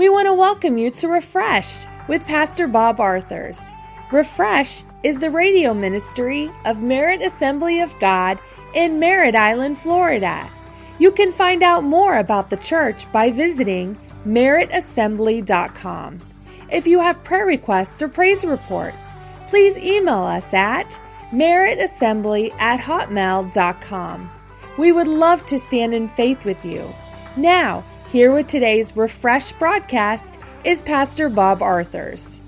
we want to welcome you to Refresh with Pastor Bob Arthurs. Refresh is the radio ministry of Merritt Assembly of God in Merritt Island, Florida. You can find out more about the church by visiting merrittassembly.com. If you have prayer requests or praise reports, please email us at merrittassembly@hotmail.com. We would love to stand in faith with you. Now, here with today's Refresh broadcast is Pastor Bob Arthurs.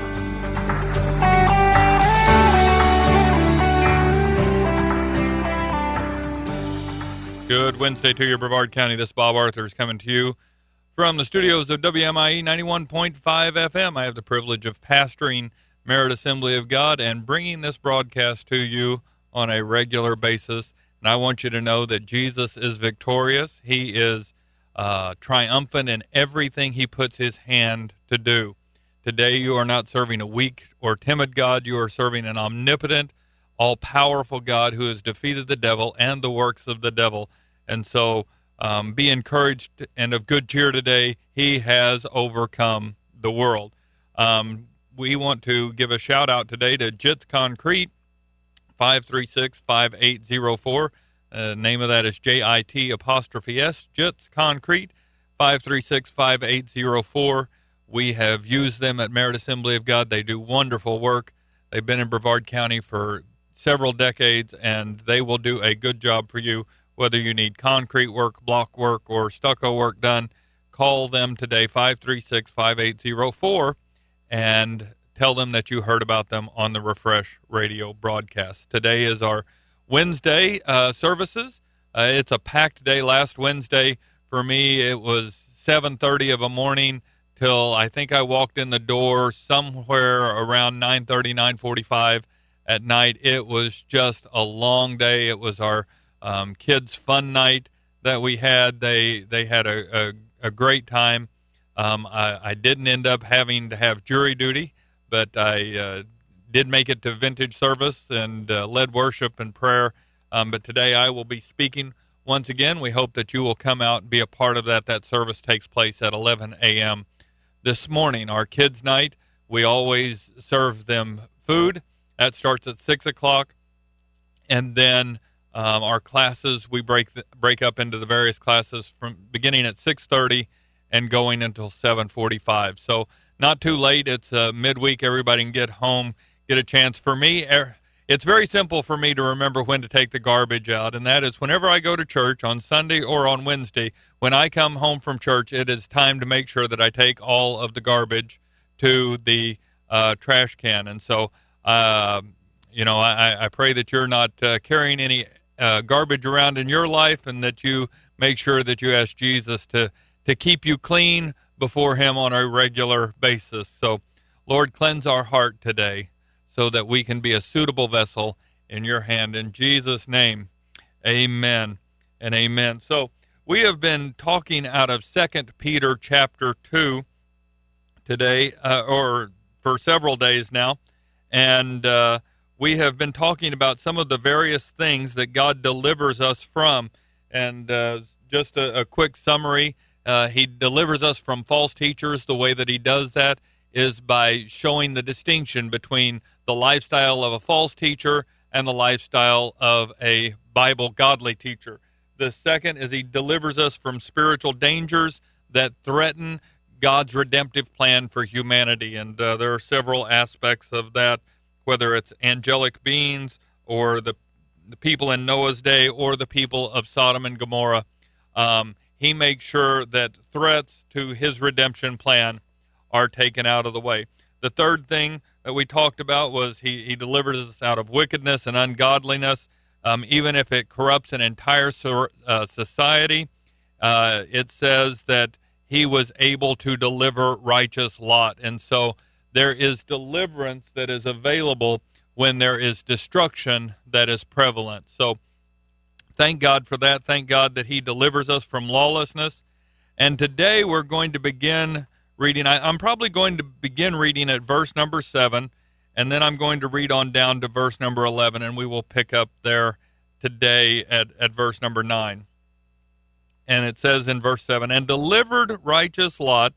Good Wednesday to you, Brevard County. This is Bob Arthurs coming to you from the studios of WMIE 91.5 FM. I have the privilege of pastoring Merritt Assembly of God and bringing this broadcast to you on a regular basis. And I want you to know that Jesus is victorious. He is triumphant in everything he puts his hand to do. Today you are not serving a weak or timid God. You are serving an omnipotent, all-powerful God who has defeated the devil and the works of the devil. And so be encouraged and of good cheer today. He has overcome the world. We want to give a shout out today to Jits Concrete, 536-5804. Name of that is JIT''S, Jits Concrete, 536-5804. We have used them at Merritt Assembly of God. They do wonderful work. They've been in Brevard County for several decades, and they will do a good job for you. Whether you need concrete work, block work, or stucco work done, call them today, 536-5804, and tell them that you heard about them on the Refresh radio broadcast. Today is our Wednesday services. It's a packed day. Last Wednesday, for me, it was 7:30 of a morning till I think I walked in the door somewhere around 9:30, 9:45 at night. It was just a long day. It was our kids' fun night that we had. They had a great time. I didn't end up having to have jury duty, but I did make it to vintage service and led worship and prayer. But today I will be speaking once again. We hope that you will come out and be a part of that. That service takes place at 11 a.m. This morning. Our kids' night, we always serve them food. That starts at 6 o'clock. And then our classes, we break up into the various classes from beginning at 6:30 and going until 7:45. So not too late. It's midweek. Everybody can get home, get a chance. For me, it's very simple for me to remember when to take the garbage out, and that is whenever I go to church on Sunday or on Wednesday. When I come home from church, it is time to make sure that I take all of the garbage to the trash can. And so, I pray that you're not carrying any garbage around in your life, and that you make sure that you ask Jesus to keep you clean before him on a regular basis. So, Lord, cleanse our heart today so that we can be a suitable vessel in your hand. In Jesus' name, amen and amen. So we have been talking out of 2 Peter chapter 2 today, or for several days now, and we have been talking about some of the various things that God delivers us from. And just a quick summary, he delivers us from false teachers. The way that he does that is by showing the distinction between the lifestyle of a false teacher and the lifestyle of a Bible godly teacher. The second is he delivers us from spiritual dangers that threaten God's redemptive plan for humanity. And there are several aspects of that, whether it's angelic beings or the people in Noah's day or the people of Sodom and Gomorrah. He makes sure that threats to his redemption plan are taken out of the way. The third thing that we talked about was he delivers us out of wickedness and ungodliness, even if it corrupts an entire society. It says that he was able to deliver righteous Lot. And so there is deliverance that is available when there is destruction that is prevalent. So thank God for that. Thank God that he delivers us from lawlessness. And today we're going to begin reading. I'm probably going to begin reading at verse number 7, and then I'm going to read on down to verse number 11, and we will pick up there today at verse number 9. And it says in verse 7, "And delivered righteous Lot,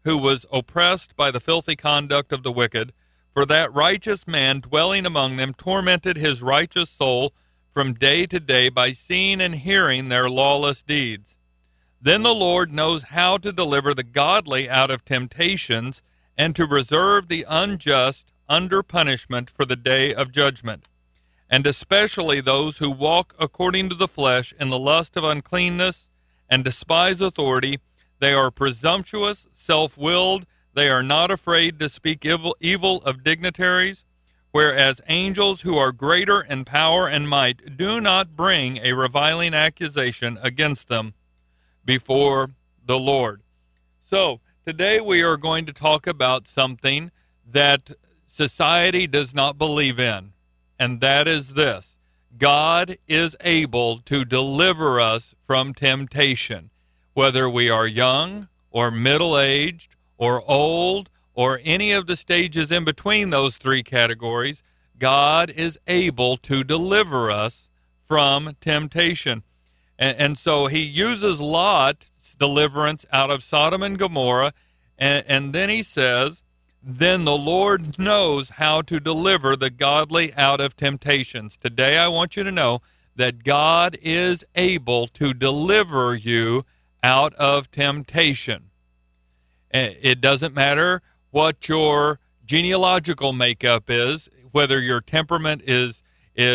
who was oppressed by the filthy conduct of the wicked, for that righteous man dwelling among them tormented his righteous soul from day to day by seeing and hearing their lawless deeds. Then the Lord knows how to deliver the godly out of temptations and to reserve the unjust under punishment for the day of judgment, and especially those who walk according to the flesh in the lust of uncleanness and despise authority. They are presumptuous, self-willed. They are not afraid to speak evil of dignitaries, whereas angels who are greater in power and might do not bring a reviling accusation against them before the Lord. So today we are going to talk about something that society does not believe in, and that is this: God is able to deliver us from temptation, whether we are young or middle-aged or old or any of the stages in between those three categories. God is able to deliver us from temptation. And so he uses Lot's deliverance out of Sodom and Gomorrah, and then he says, then the Lord knows how to deliver the godly out of temptations. Today I want you to know that God is able to deliver you out of temptation. It doesn't matter what your genealogical makeup is, whether your temperament is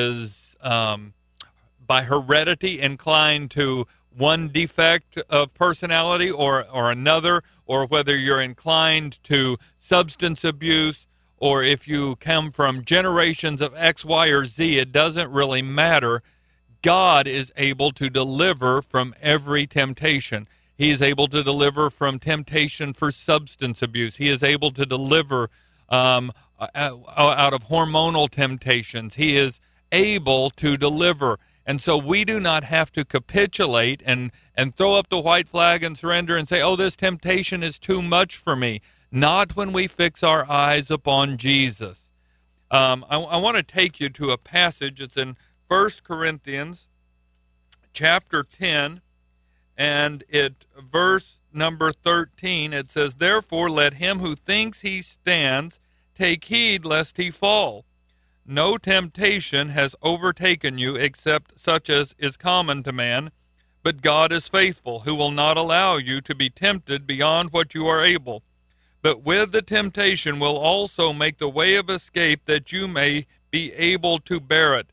by heredity inclined to one defect of personality or another, or whether you're inclined to substance abuse, or if you come from generations of X, Y, or Z, it doesn't really matter. God is able to deliver from every temptation. He is able to deliver from temptation for substance abuse. He is able to deliver out of hormonal temptations. He is able to deliver. And so we do not have to capitulate and throw up the white flag and surrender and say, oh, this temptation is too much for me. Not when we fix our eyes upon Jesus. I want to take you to a passage. It's in 1 Corinthians chapter 10, and verse number 13. It says, therefore let him who thinks he stands take heed lest he fall. No temptation has overtaken you except such as is common to man, but God is faithful, who will not allow you to be tempted beyond what you are able, but with the temptation will also make the way of escape that you may be able to bear it.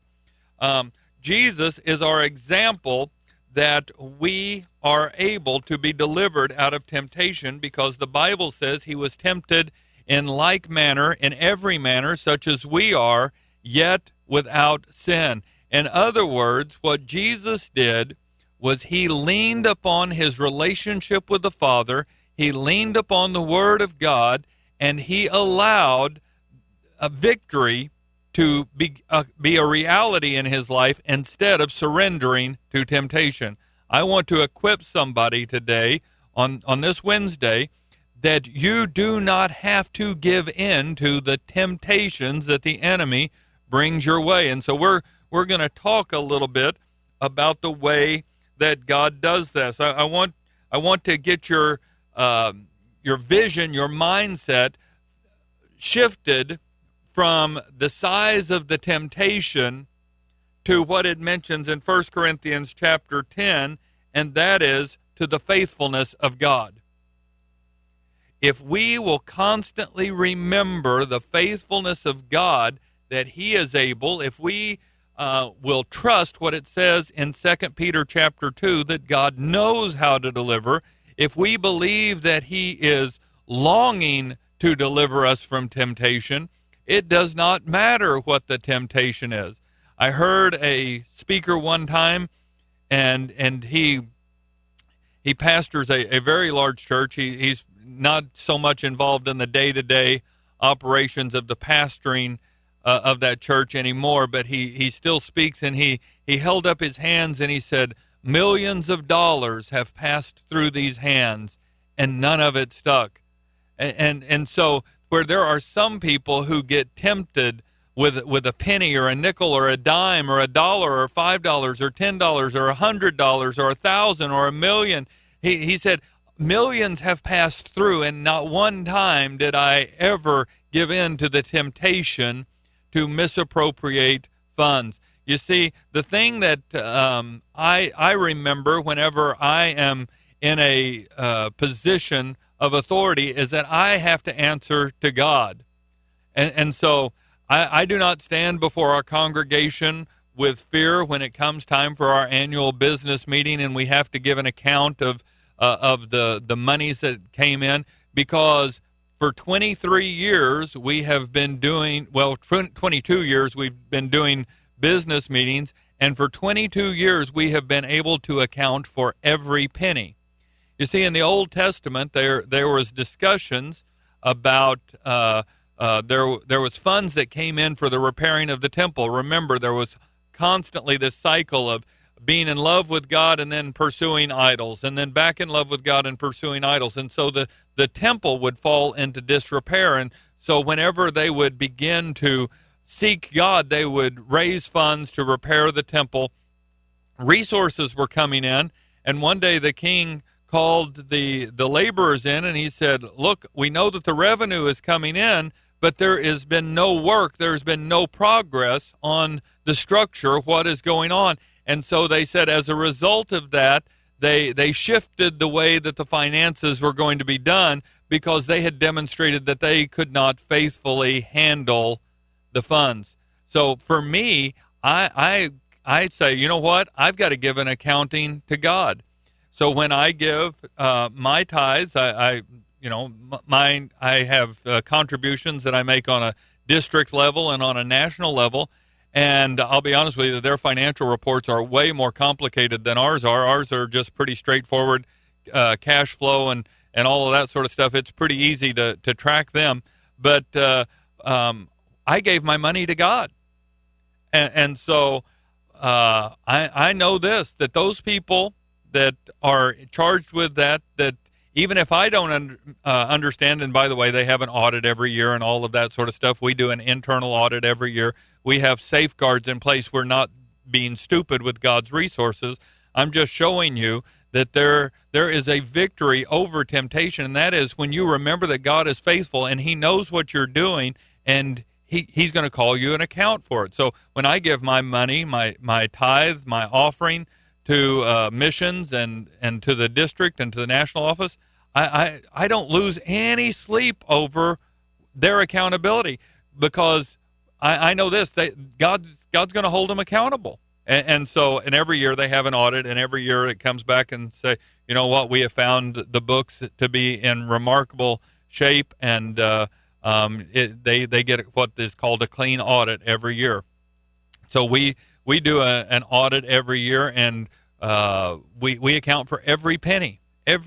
Jesus is our example that we are able to be delivered out of temptation, because the Bible says he was tempted in like manner, in every manner, such as we are, yet without sin. In other words, what Jesus did was he leaned upon his relationship with the Father, he leaned upon the Word of God, and he allowed a victory to be a reality in his life instead of surrendering to temptation. I want to equip somebody today on this Wednesday that you do not have to give in to the temptations that the enemy brings your way. And so we're going to talk a little bit about the way that God does this. I want to get your vision, your mindset shifted from the size of the temptation to what it mentions in 1 Corinthians chapter 10, and that is to the faithfulness of God. If we will constantly remember the faithfulness of God, that he is able, if we will trust what it says in 2 Peter chapter 2, that God knows how to deliver, if we believe that he is longing to deliver us from temptation, it does not matter what the temptation is. I heard a speaker one time, and he pastors a very large church. He's not so much involved in the day-to-day operations of the pastoring of that church anymore, but he still speaks, and he held up his hands and he said, millions of dollars have passed through these hands and none of it stuck. And so where there are some people who get tempted with a penny or a nickel or a dime or $1 or $5 or $10 or $100 or $1,000 or $1,000,000, he said, millions have passed through, and not one time did I ever give in to the temptation to misappropriate funds. You see, the thing that I remember whenever I am in a position of authority is that I have to answer to God. And so I do not stand before our congregation with fear when it comes time for our annual business meeting and we have to give an account of the monies that came in, because for 23 years we have been doing, 22 years we've been doing business meetings, and for 22 years we have been able to account for every penny. You see, in the Old Testament, there was discussions about there was funds that came in for the repairing of the temple. Remember, there was constantly this cycle of being in love with God and then pursuing idols, and then back in love with God and pursuing idols. And so the temple would fall into disrepair. And so whenever they would begin to seek God, they would raise funds to repair the temple. Resources were coming in, and one day the king called the laborers in, and he said, look, we know that the revenue is coming in, but there has been no work, there's been no progress on the structure, what is going on. And so they said, as a result of that, they shifted the way that the finances were going to be done, because they had demonstrated that they could not faithfully handle the funds. So for me, I say, you know what? I've got to give an accounting to God. So when I give my tithes, I have contributions that I make on a district level and on a national level. And I'll be honest with you, their financial reports are way more complicated than ours are. Ours are just pretty straightforward, cash flow and all of that sort of stuff. It's pretty easy to track them. But I gave my money to God. And so I know this, that those people that are charged with that even if I don't understand, and by the way, they have an audit every year and all of that sort of stuff. We do an internal audit every year. We have safeguards in place. We're not being stupid with God's resources. I'm just showing you that there is a victory over temptation, and that is when you remember that God is faithful and he knows what you're doing, and he's going to call you an account for it. So when I give my money, my tithe, my offering to missions and to the district and to the national office, I don't lose any sleep over their accountability, because I know this, God's going to hold them accountable. And so every year they have an audit, and every year it comes back and say, you know what, we have found the books to be in remarkable shape, and they get what is called a clean audit every year. So we do an audit every year, and we account for every penny.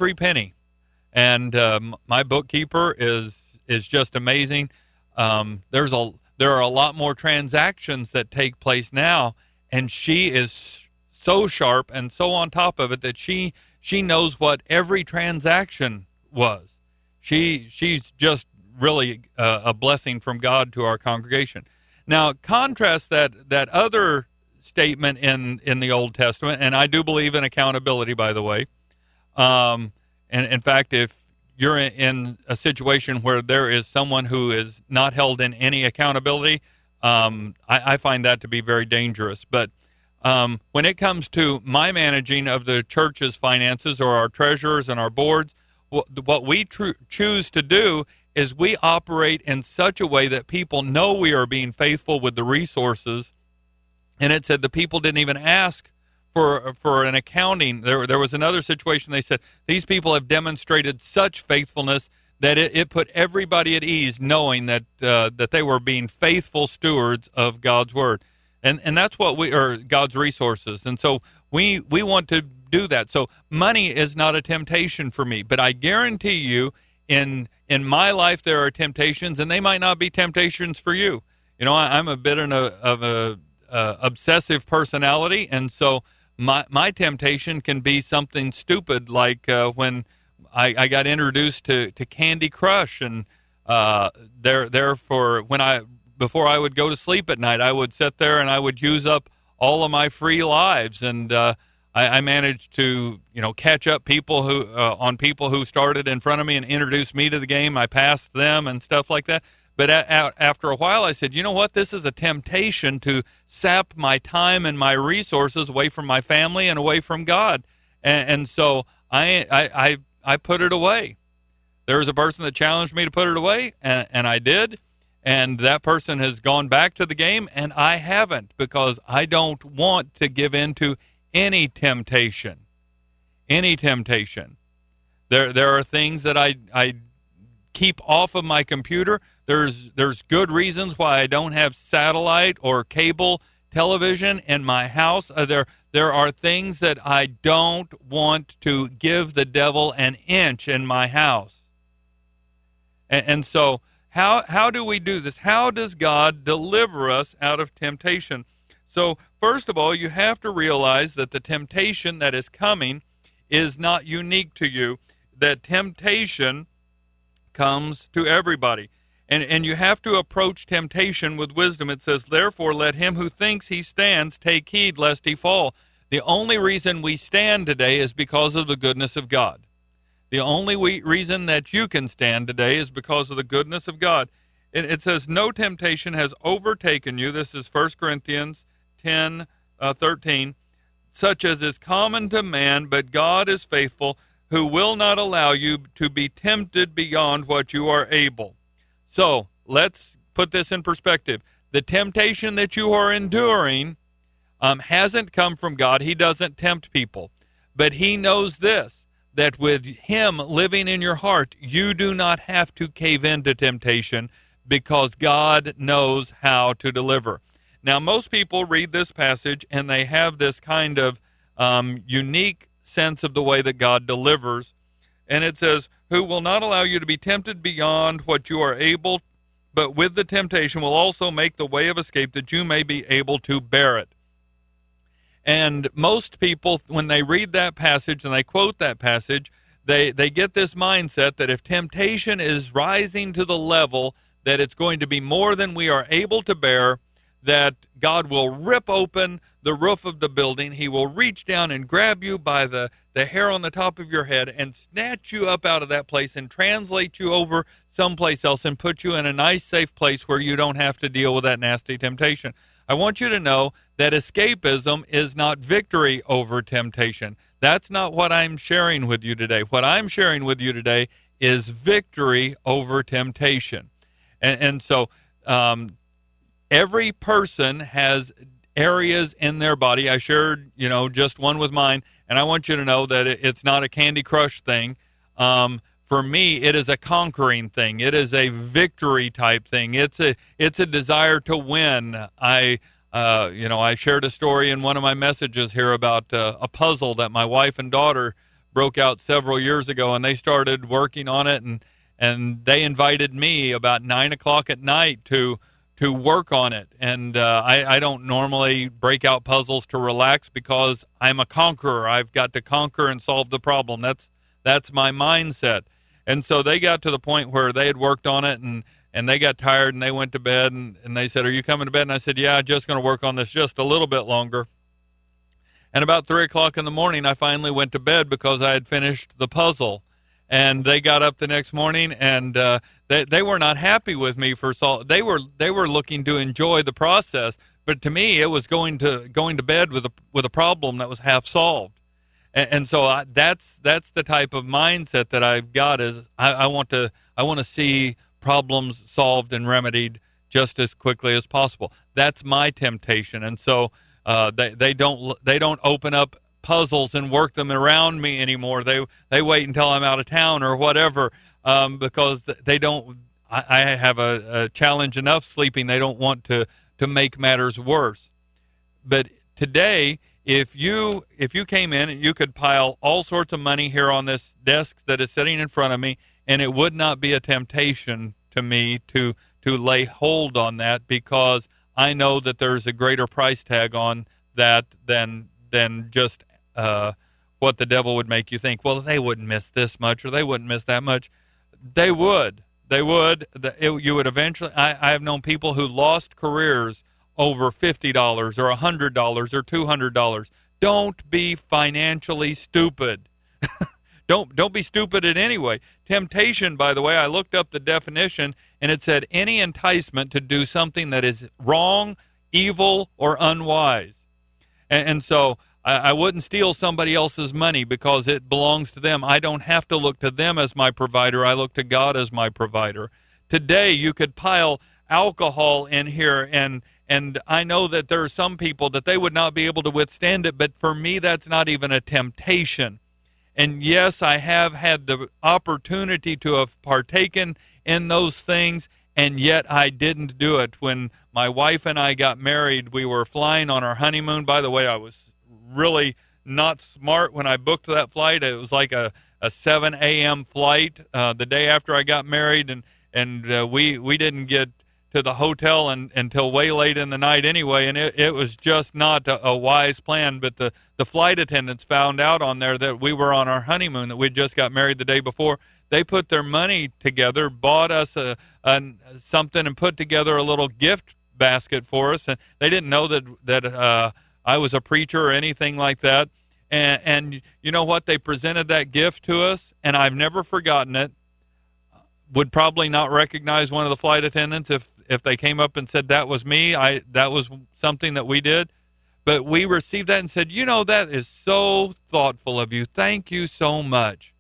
And my bookkeeper is just amazing. There are a lot more transactions that take place now, and she is so sharp and so on top of it that she knows what every transaction was. She's just really a blessing from God to our congregation. Now, contrast that other statement in the Old Testament, and I do believe in accountability, by the way. And in fact, if you're in a situation where there is someone who is not held in any accountability, I find that to be very dangerous. But when it comes to my managing of the church's finances, or our treasurers and our boards, what we choose to do is we operate in such a way that people know we are being faithful with the resources. And it said the people didn't even ask for an accounting. There was another situation. They said these people have demonstrated such faithfulness that it put everybody at ease, knowing that they were being faithful stewards of God's word, and that's what we are, God's resources. And so we want to do that. So money is not a temptation for me, but I guarantee you, in my life there are temptations, and they might not be temptations for you. You know, I'm a bit of a obsessive personality, and so my temptation can be something stupid, like when I got introduced to Candy Crush, and therefore before I would go to sleep at night, I would sit there and I would use up all of my free lives, and I managed to, catch up people on people who started in front of me and introduced me to the game. I passed them and stuff like that. But after a while, I said, you know what? This is a temptation to sap my time and my resources away from my family and away from God. And so I put it away. There was a person that challenged me to put it away, and I did. And that person has gone back to the game, and I haven't, because I don't want to give in to any temptation. Any temptation. There are things that I keep off of my computer. There's good reasons why I don't have satellite or cable television in my house. There are things that I don't want to give the devil an inch in my house. And so how do we do this? How does God deliver us out of temptation? So first of all, you have to realize that the temptation that is coming is not unique to you. That temptation comes to everybody. And you have to approach temptation with wisdom. It says, therefore, let him who thinks he stands take heed lest he fall. The only reason we stand today is because of the goodness of God. The only reason that you can stand today is because of the goodness of God. It says, no temptation has overtaken you. This is 1 Corinthians 10:13, such as is common to man, but God is faithful, who will not allow you to be tempted beyond what you are able. So let's put this in perspective. The temptation that you are enduring hasn't come from God. He doesn't tempt people. But he knows this, that with him living in your heart, you do not have to cave into temptation, because God knows how to deliver. Now, most people read this passage and they have this kind of unique sense of the way that God delivers. And it says, who will not allow you to be tempted beyond what you are able, but with the temptation will also make the way of escape that you may be able to bear it. And most people, when they read that passage and they quote that passage, they get this mindset that if temptation is rising to the level that it's going to be more than we are able to bear, that God will rip open the roof of the building. He will reach down and grab you by the hair on the top of your head and snatch you up out of that place and translate you over someplace else and put you in a nice, safe place where you don't have to deal with that nasty temptation. I want you to know that escapism is not victory over temptation. That's not what I'm sharing with you today. What I'm sharing with you today is victory over temptation. And so every person has areas in their body. I shared, just one with mine, and I want you to know that it's not a Candy Crush thing. For me, it is a conquering thing. It is a victory type thing. It's a desire to win. I shared a story in one of my messages here about a puzzle that my wife and daughter broke out several years ago, and they started working on it, and they invited me about 9 o'clock at night to work on it. And I don't normally break out puzzles to relax, because I'm a conqueror. I've got to conquer and solve the problem. That's my mindset. And so they got to the point where they had worked on it, and they got tired, and they went to bed, and they said, are you coming to bed? And I said, yeah, I'm just going to work on this just a little bit longer. And about 3 o'clock in the morning, I finally went to bed because I had finished the puzzle. And they got up the next morning, and they were not happy with me for they were looking to enjoy the process, but to me, it was going to bed with a problem that was half solved. And so that's the type of mindset that I've got. Is I want to see problems solved and remedied just as quickly as possible. That's my temptation. And so they don't open up puzzles and work them around me anymore. They wait until I'm out of town or whatever, because they don't. I have a challenge enough sleeping. They don't want to make matters worse. But today, if you came in and you could pile all sorts of money here on this desk that is sitting in front of me, and it would not be a temptation to me to lay hold on that, because I know that there's a greater price tag on that than just what the devil would make you think. Well, they wouldn't miss this much, or they wouldn't miss that much. They would. You would eventually. I have known people who lost careers over $50 or $100 or $200 Don't be financially stupid. Don't be stupid in any way. Temptation, by the way, I looked up the definition, and it said any enticement to do something that is wrong, evil, or unwise. And so I wouldn't steal somebody else's money because it belongs to them. I don't have to look to them as my provider. I look to God as my provider. Today, you could pile alcohol in here, and I know that there are some people that they would not be able to withstand it, but for me, that's not even a temptation. And yes, I have had the opportunity to have partaken in those things, and yet I didn't do it. When my wife and I got married, we were flying on our honeymoon. By the way, I was really not smart when I booked that flight. It was like a 7 a.m. flight the day after I got married, and we didn't get to the hotel until way late in the night anyway, and it was just not a wise plan. But the flight attendants found out on there that we were on our honeymoon, that we'd just got married the day before. They put their money together, bought us something, and put together a little gift basket for us. And they didn't know that I was a preacher or anything like that. And you know what? They presented that gift to us, and I've never forgotten it. Would probably not recognize one of the flight attendants if they came up and said that was me. That was something that we did. But we received that and said, that is so thoughtful of you. Thank you so much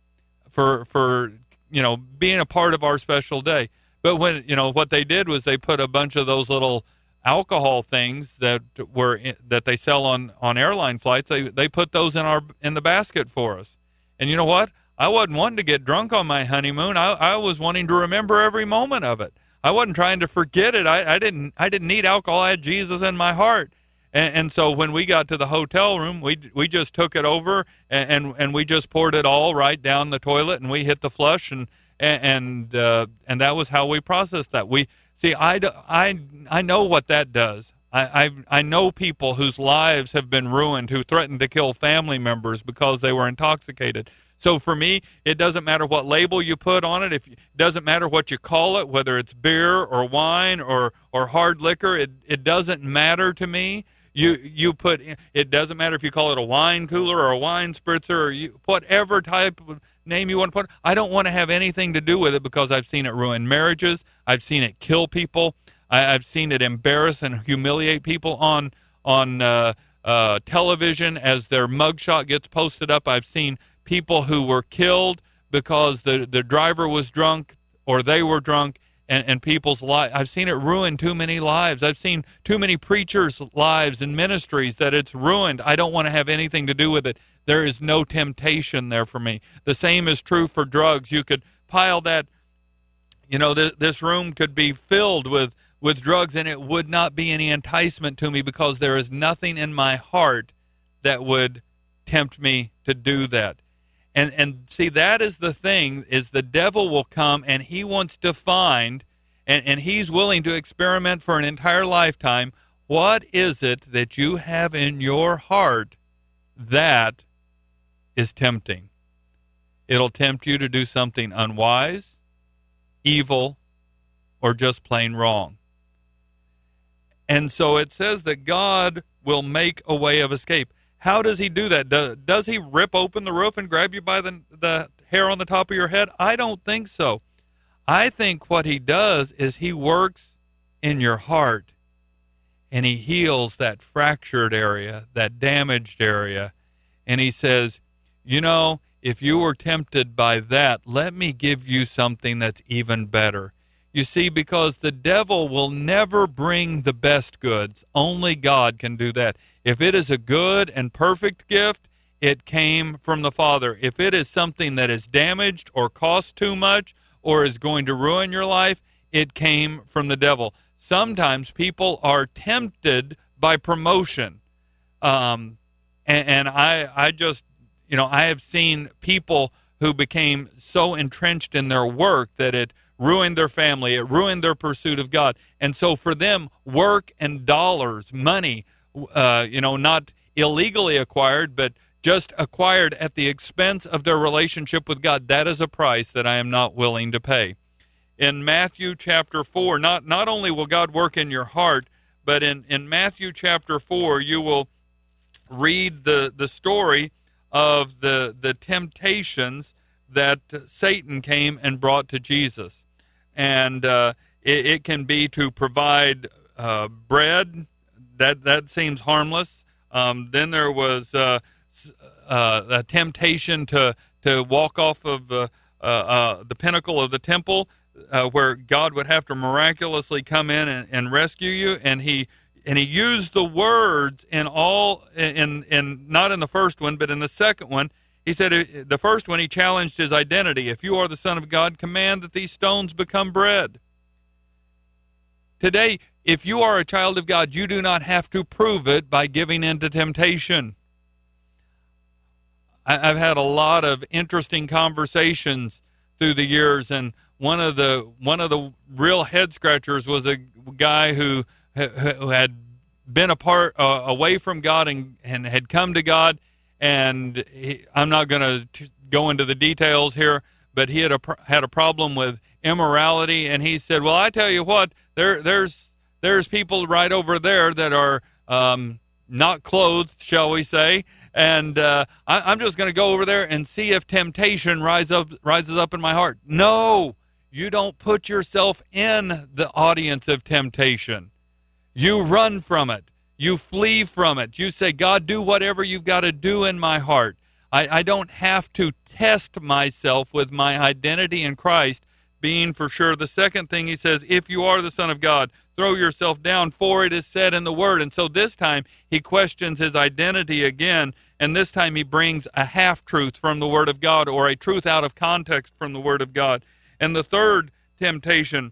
for being a part of our special day. But when what they did was they put a bunch of those little alcohol things that they sell on airline flights. They put those in the basket for us. And you know what? I wasn't wanting to get drunk on my honeymoon. I was wanting to remember every moment of it. I wasn't trying to forget it. I didn't need alcohol. I had Jesus in my heart. And so when we got to the hotel room, we just took it over and we just poured it all right down the toilet, and we hit the flush, and that was how we processed that. I know what that does. I know people whose lives have been ruined, who threatened to kill family members because they were intoxicated. So for me, it doesn't matter what label you put on it. It doesn't matter what you call it, whether it's beer or wine or hard liquor. It doesn't matter to me. It doesn't matter if you call it a wine cooler or a wine spritzer or whatever type of name you want to put. I don't want to have anything to do with it because I've seen it ruin marriages. I've seen it kill people. I've seen it embarrass and humiliate people on television as their mugshot gets posted up. I've seen people who were killed because the driver was drunk or they were drunk, and people's lives. I've seen it ruin too many lives. I've seen too many preachers' lives and ministries that it's ruined. I don't want to have anything to do with it. There is no temptation there for me. The same is true for drugs. You could pile that, this room could be filled with drugs, and it would not be any enticement to me because there is nothing in my heart that would tempt me to do that. And see, that is the thing, is the devil will come and he wants to find, and he's willing to experiment for an entire lifetime. What is it that you have in your heart that is tempting? It'll tempt you to do something unwise, evil, or just plain wrong. And so it says that God will make a way of escape. How does he do that? Does he rip open the roof and grab you by the hair on the top of your head? I don't think so. I think what he does is he works in your heart, and he heals that fractured area, that damaged area. And he says, if you were tempted by that, let me give you something that's even better. You see, because the devil will never bring the best goods. Only God can do that. If it is a good and perfect gift, it came from the Father. If it is something that is damaged or costs too much or is going to ruin your life, it came from the devil. Sometimes people are tempted by promotion. And I just, I have seen people who became so entrenched in their work that it ruined their family, it ruined their pursuit of God. And so for them, work and dollars, money, not illegally acquired, but just acquired at the expense of their relationship with God, that is a price that I am not willing to pay. In Matthew chapter 4, not only will God work in your heart, but in Matthew chapter 4, you will read the story of the temptations that Satan came and brought to Jesus. And it can be to provide bread. That seems harmless. Then there was a temptation to walk off of the pinnacle of the temple, where God would have to miraculously come in and rescue you. And he used the words in not in the first one, but in the second one. He said, the first one, he challenged his identity. If you are the Son of God, command that these stones become bread. Today, if you are a child of God, you do not have to prove it by giving in to temptation. I've had a lot of interesting conversations through the years, and one of the real head scratchers was a guy who had been away from God and had come to God. And I'm not going to go into the details here, but he had a problem with immorality, and he said, "Well, I tell you what, there's people right over there that are not clothed, shall we say, and I'm just going to go over there and see if temptation rises up in my heart." No, you don't put yourself in the audience of temptation. You run from it. You flee from it. You say, "God, do whatever you've got to do in my heart. I don't have to test myself with my identity in Christ being for sure." The second thing he says, "If you are the Son of God, throw yourself down, for it is said in the Word." And so this time he questions his identity again, and this time he brings a half-truth from the Word of God, or a truth out of context from the Word of God. And the third temptation,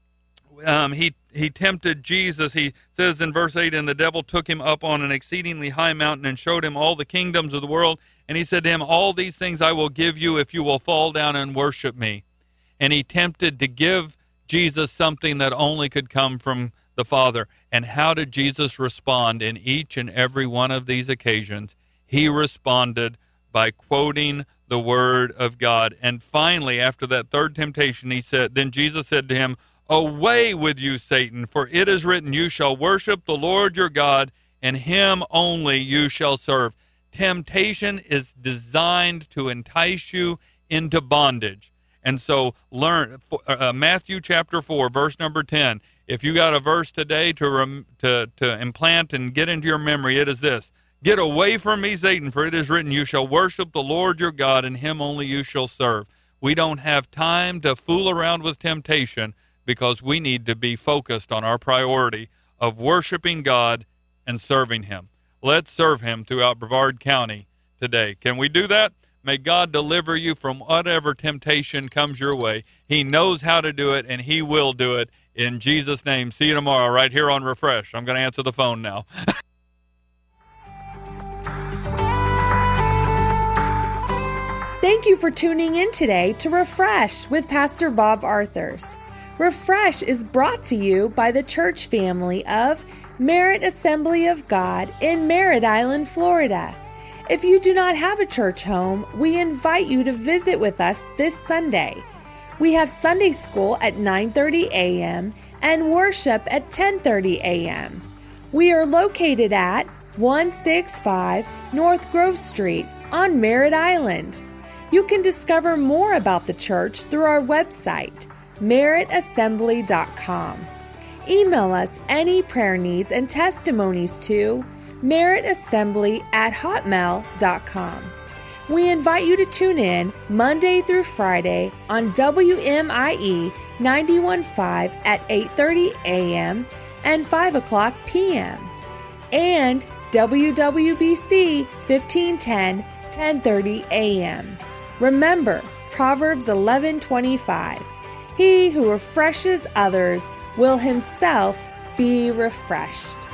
he tempted Jesus. He says in verse 8, "And the devil took him up on an exceedingly high mountain and showed him all the kingdoms of the world. And he said to him, all these things I will give you if you will fall down and worship me." And he tempted to give Jesus something that only could come from the Father. And how did Jesus respond in each and every one of these occasions? He responded by quoting the Word of God. And finally, after that third temptation, then Jesus said to him, "Away with you, Satan, for it is written, you shall worship the Lord your God, and him only you shall serve." Temptation is designed to entice you into bondage. And so learn Matthew chapter 4, verse number 10. If you got a verse today to implant and get into your memory, it is this: "Get away from me, Satan, for it is written, you shall worship the Lord your God, and him only you shall serve." We don't have time to fool around with temptation, because we need to be focused on our priority of worshiping God and serving him. Let's serve him throughout Brevard County today. Can we do that? May God deliver you from whatever temptation comes your way. He knows how to do it, and he will do it in Jesus' name. See you tomorrow right here on Refresh. I'm going to answer the phone now. Thank you for tuning in today to Refresh with Pastor Bob Arthurs. Refresh is brought to you by the church family of Merit Assembly of God in Merritt Island, Florida. If you do not have a church home, we invite you to visit with us this Sunday. We have Sunday school at 9:30 a.m. and worship at 10:30 a.m. We are located at 165 North Grove Street on Merritt Island. You can discover more about the church through our website, merrittassembly.com. Email us any prayer needs and testimonies to merrittassembly@hotmail.com. We invite you to tune in Monday through Friday on WMIE 91.5 at 8:30 a.m. and 5 o'clock p.m. and WWBC 1510 10:30 a.m. Remember Proverbs 11:25. He who refreshes others will himself be refreshed.